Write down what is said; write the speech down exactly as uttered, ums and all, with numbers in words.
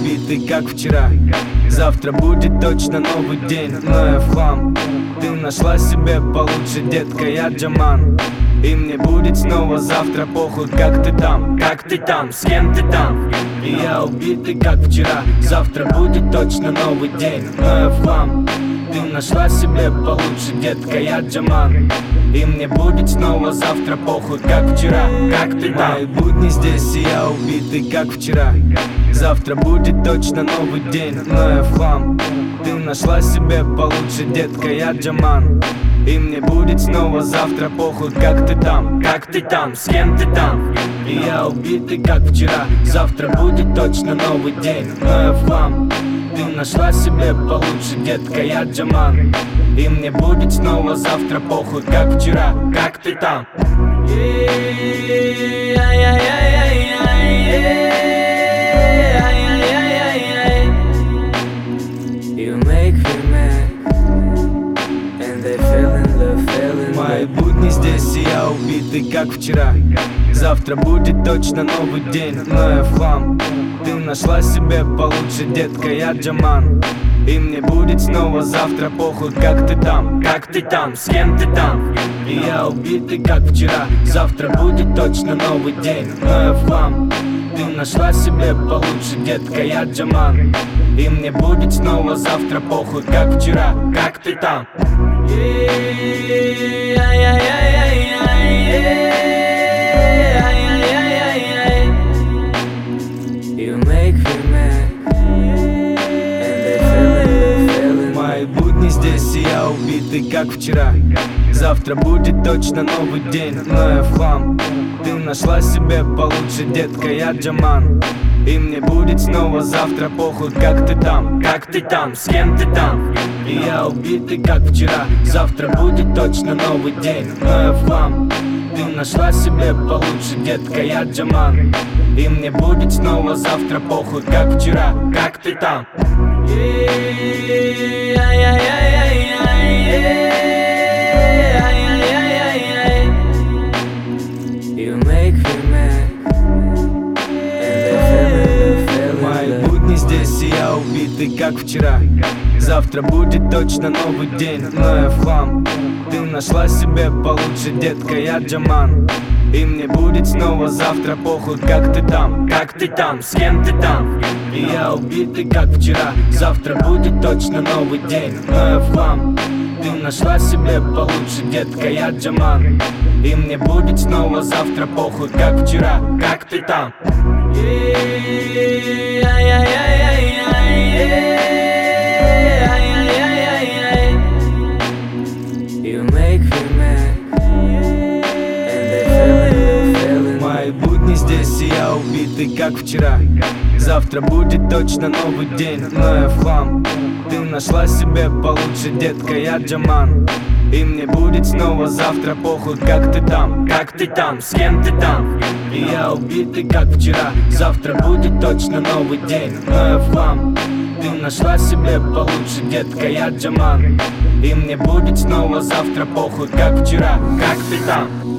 убитый, как вчера. Завтра будет точно новый день, но я в хлам. Ты нашла себе получше, детка, я Джаман. И мне будет снова завтра похуй, как ты там, как ты там, с кем ты там. И я убитый, как вчера. Завтра будет точно новый день, но я в хлам. Ты нашла себе получше, детка, я Джаман. И мне будет снова завтра похуй, как вчера, как ты там. Мои будни здесь, и я убитый, как вчера. Завтра будет точно новый день, но я в хлам. Ты нашла себе получше, детка, я Джаман. И мне будет снова завтра похуй, как ты там, как ты там, с кем ты там. И я убитый, как вчера. Завтра будет точно новый день, но я в хлам. Ты нашла себе получше, детка, я Джаман. И мне будет снова завтра похуй, как вчера, как ты там. You make me mad, and they feeling the feeling. Мои будни здесь, и я убитый, как вчера. Завтра будет точно новый день, но я в хлам. Ты нашла себе получше, детка, я Джаман. И мне будет снова завтра похуй, как ты там, как ты там, с кем ты там. И я убитый, как вчера. Завтра будет точно новый день, но я в хлам. Ты нашла себе получше, детка, я Джаман. И мне будет снова завтра похуй, как вчера, как ты там. You make me mad, and they feeling the feeling. Мои будни здесь, и я убитый, как вчера. Завтра будет точно новый день, но я в хлам. Ты нашла себе получше, детка, я Джаман. И мне будет снова завтра похуй, как ты там, как ты там, с кем ты там. И я убитый, как вчера. Завтра будет точно новый день, но я в хлам. Ты нашла себе получше, детка, я Джаман. И мне будет снова завтра похуй, как вчера, как ты там. You make me mad, and they feeling the feeling. Мои будни здесь, и я убитый, как вчера. Завтра будет точно новый день, но я в хлам. Ты нашла себе получше, детка, я Джаман. И мне будет снова завтра похуй, как ты там, как ты там, с кем ты там. И я убитый, как вчера. Завтра будет точно новый день, но я в хлам. Ты нашла себе получше, детка, я Джаман. И мне будет снова завтра похуй, как вчера, как ты там. You make me mad, and they feeling the feeling. Мои будни здесь, и я убитый, как вчера. Завтра будет точно новый день, но я в хлам. Ты нашла себе получше, детка, я Джаман. И мне будет снова завтра похуй, как ты там, как ты там, с кем ты там. И я убитый, как вчера. Завтра будет точно новый день, но я в хлам. Ты нашла себе получше, детка, я Джаман. И мне будет снова завтра похуй, как вчера, как ты там.